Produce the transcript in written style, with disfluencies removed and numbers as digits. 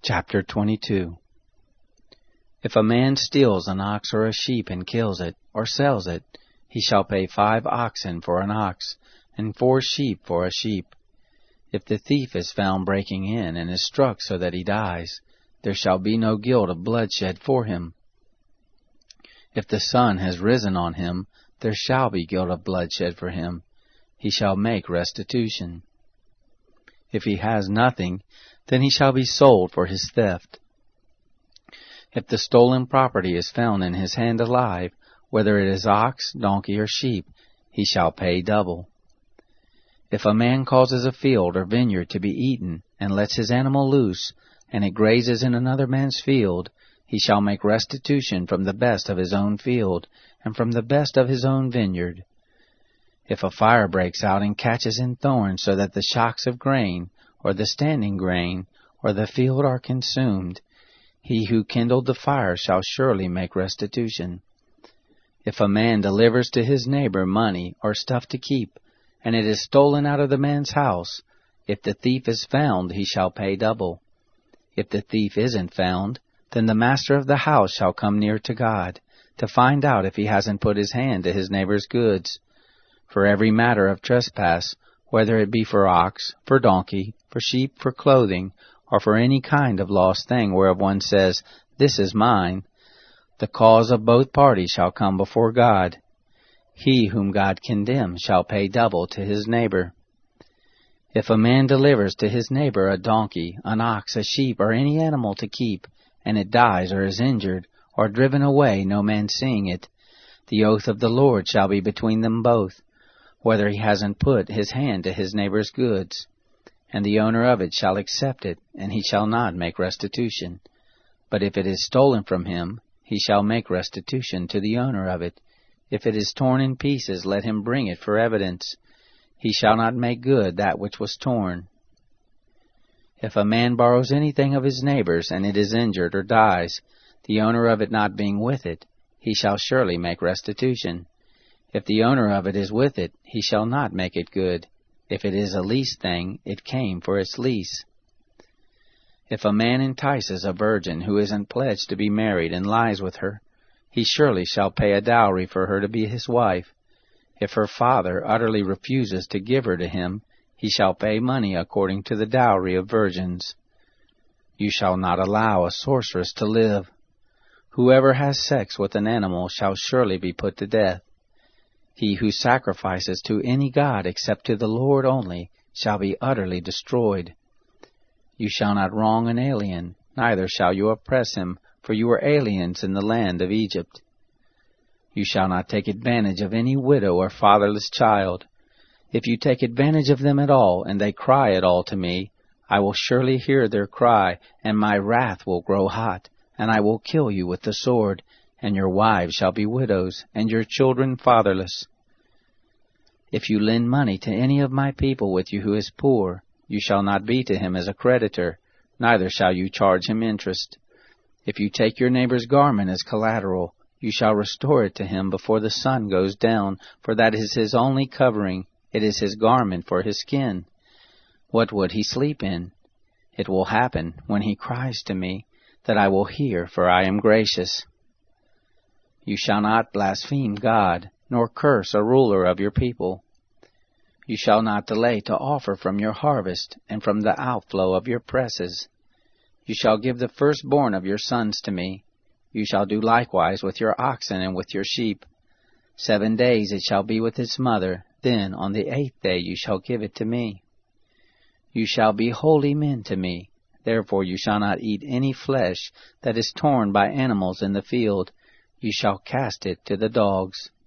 Chapter 22. If a man steals an ox or a sheep and kills it, or sells it, he shall pay 5 oxen for an ox, and 4 sheep for a sheep. If the thief is found breaking in, and is struck so that he dies, there shall be no guilt of bloodshed for him. If the sun has risen on him, there shall be guilt of bloodshed for him. He shall make restitution. If he has nothing, then he shall be sold for his theft. If the stolen property is found in his hand alive, whether it is ox, donkey, or sheep, he shall pay double. If a man causes a field or vineyard to be eaten, and lets his animal loose, and it grazes in another man's field, he shall make restitution from the best of his own field, and from the best of his own vineyard. If a fire breaks out and catches in thorns, so that the shocks of grain, or the standing grain, or the field are consumed, he who kindled the fire shall surely make restitution. If a man delivers to his neighbor money or stuff to keep, and it is stolen out of the man's house, if the thief is found, he shall pay double. If the thief isn't found, then the master of the house shall come near to God, to find out if he hasn't put his hand to his neighbor's goods. For every matter of trespass, whether it be for ox, for donkey, for sheep, for clothing, or for any kind of lost thing whereof one says, "This is mine," the cause of both parties shall come before God. He whom God condemns shall pay double to his neighbor. If a man delivers to his neighbor a donkey, an ox, a sheep, or any animal to keep, and it dies or is injured, or driven away, no man seeing it, the oath of the Lord shall be between them both, whether he hasn't put his hand to his neighbor's goods. And the owner of it shall accept it, and he shall not make restitution. But if it is stolen from him, he shall make restitution to the owner of it. If it is torn in pieces, let him bring it for evidence. He shall not make good that which was torn. If a man borrows anything of his neighbor's, and it is injured or dies, the owner of it not being with it, he shall surely make restitution. If the owner of it is with it, he shall not make it good. If it is a leased thing, it came for its lease. If a man entices a virgin who isn't pledged to be married and lies with her, he surely shall pay a dowry for her to be his wife. If her father utterly refuses to give her to him, he shall pay money according to the dowry of virgins. You shall not allow a sorceress to live. Whoever has sex with an animal shall surely be put to death. He who sacrifices to any god except to the Lord only shall be utterly destroyed. You shall not wrong an alien, neither shall you oppress him, for you are aliens in the land of Egypt. You shall not take advantage of any widow or fatherless child. If you take advantage of them at all, and they cry at all to me, I will surely hear their cry, and my wrath will grow hot, and I will kill you with the sword, and your wives shall be widows, and your children fatherless. If you lend money to any of my people with you who is poor, you shall not be to him as a creditor, neither shall you charge him interest. If you take your neighbor's garment as collateral, you shall restore it to him before the sun goes down, for that is his only covering, it is his garment for his skin. What would he sleep in? It will happen, when he cries to me, that I will hear, for I am gracious. You shall not blaspheme God, nor curse a ruler of your people. You shall not delay to offer from your harvest, and from the outflow of your presses. You shall give the firstborn of your sons to me. You shall do likewise with your oxen and with your sheep. 7 days it shall be with its mother, then on the 8th day you shall give it to me. You shall be holy men to me. Therefore you shall not eat any flesh that is torn by animals in the field. You shall cast it to the dogs.